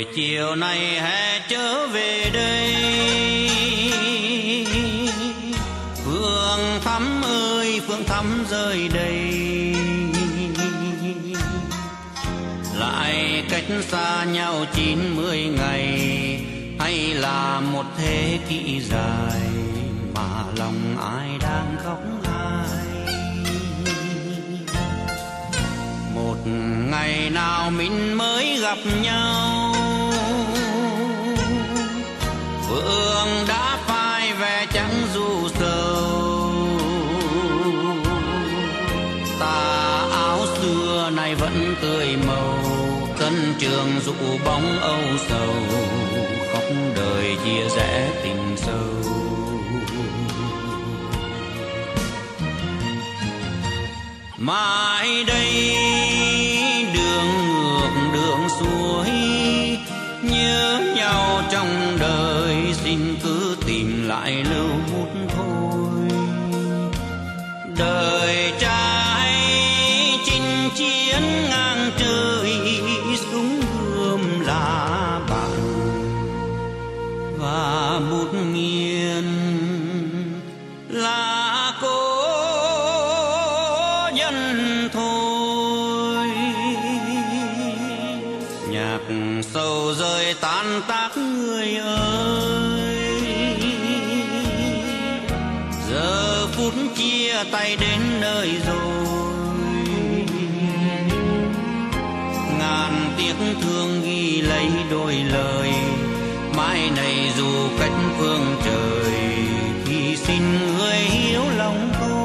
chiều nay hè trở về đây. Phương Thắm ơi Phương Thắm rơi đây, lại cách xa nhau 90 ngày, hay là một thế kỷ dài mà lòng ai đang khóc ai. Một ngày nào mình mới gặp nhau, Phương đã phai vẻ trắng du sầu. Tà áo xưa này vẫn tươi màu, sân trường dụ bóng âu sầu, khóc đời chia rẽ tình sâu. Mai đây đường ngược đường xuôi, nhớ nhau trong đời, xin cứ tìm lại lưu bút thôi. Đời trai chinh chiến ngang trời, súng gươm là bạn và bút nghiền là cô nhân thôi. Nhạc sầu rơi tan tác người ơi, giờ phút chia tay đến nơi rồi. Ngàn tiếc thương ghi lấy đôi lời, mai này dù cách phương trời thì xin người hiểu lòng tôi.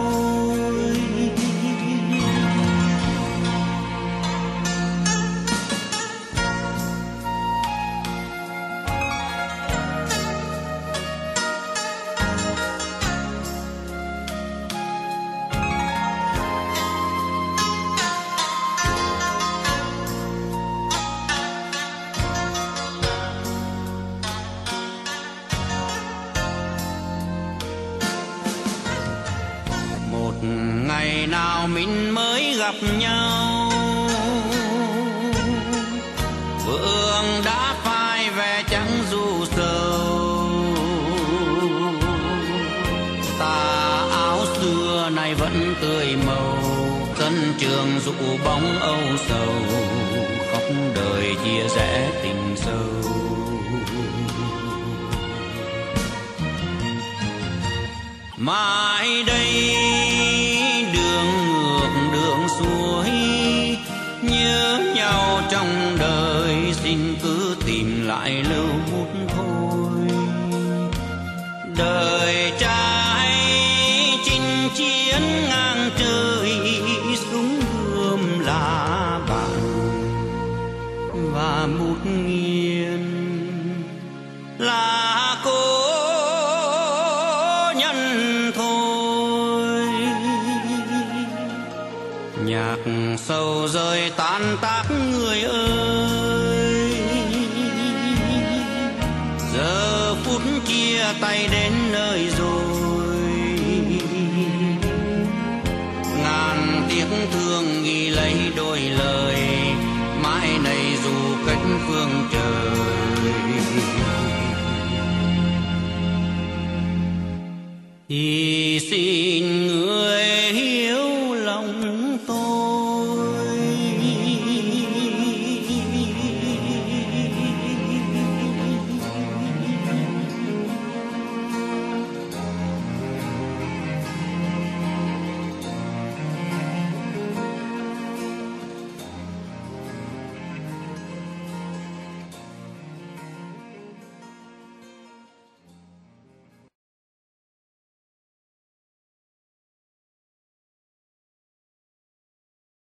Ngày nào mình mới gặp nhau, Phương đã phai vẻ trắng du sầu. Tà áo xưa này vẫn tươi màu, sân trường dụ bóng âu sầu, khóc đời chia rẽ tình sâu. Mai đây đường ngược đường xuôi, nhớ nhau trong đời, xin cứ tìm lại lưu bút thôi. Đời trai chinh chiến ngang trời, súng gươm là bạn và bút nghiền là cô thôi. Nhạc sầu rơi tan tác người ơi, giờ phút chia tay đến nơi rồi. Ngàn tiếc thương ghi lấy đôi lời, mai này dù cách phương